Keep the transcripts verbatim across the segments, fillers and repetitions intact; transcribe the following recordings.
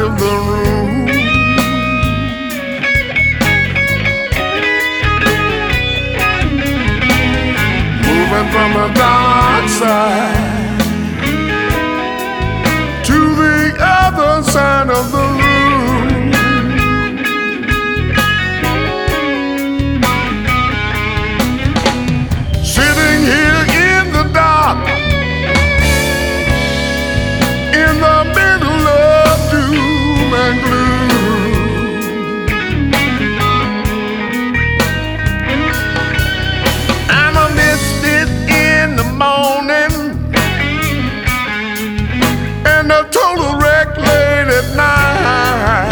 of the room. Moving from the dark side to the other side of the room. Sitting here in the dark, in the middle of doom and gloom. I'm a misfit in the morning and a total wreck late at night.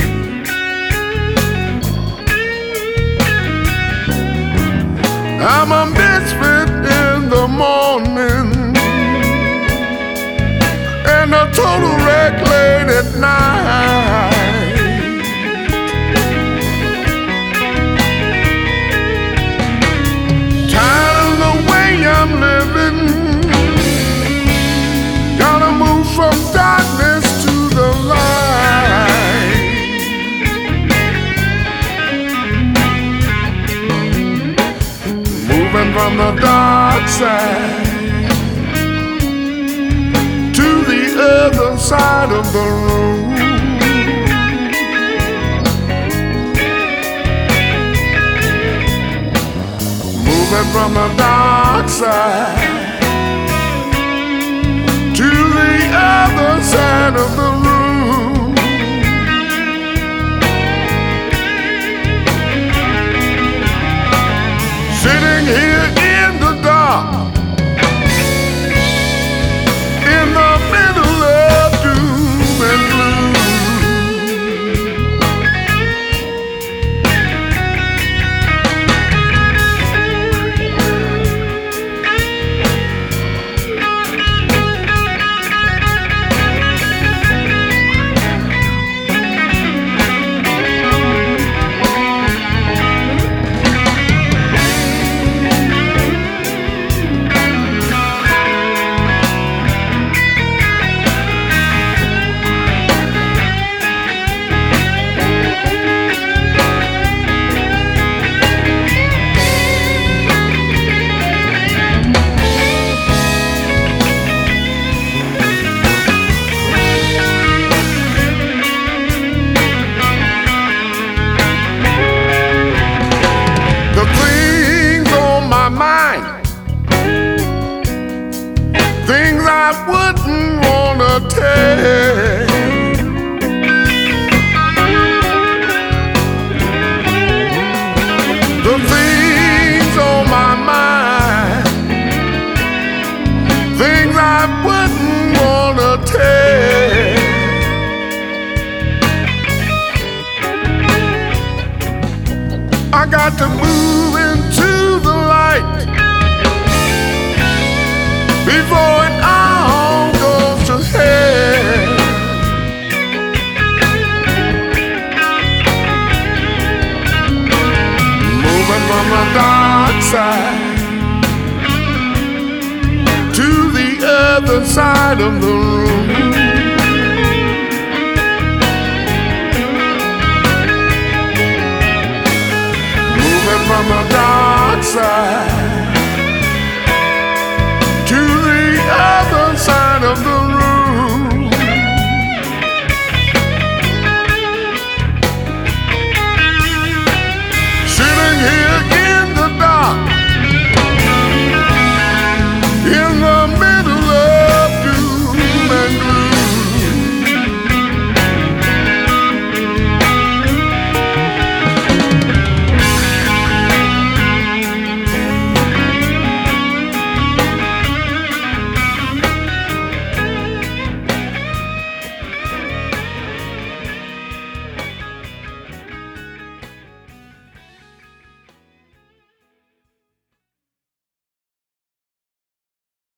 I'm a misfit in the morning and a total wreck late at night. Tired of the way I'm living, gotta move from darkness to the light. Moving from the dark side to the other side of the room. Moving from the dark side to the other side of the room. Sitting here in the dark, in the middle of doom and gloom. Things I wouldn't wanna tell. The things on my mind, things I wouldn't wanna tell. I got to move into the light before it all goes to hell. Moving from the dark side to the other side of the room.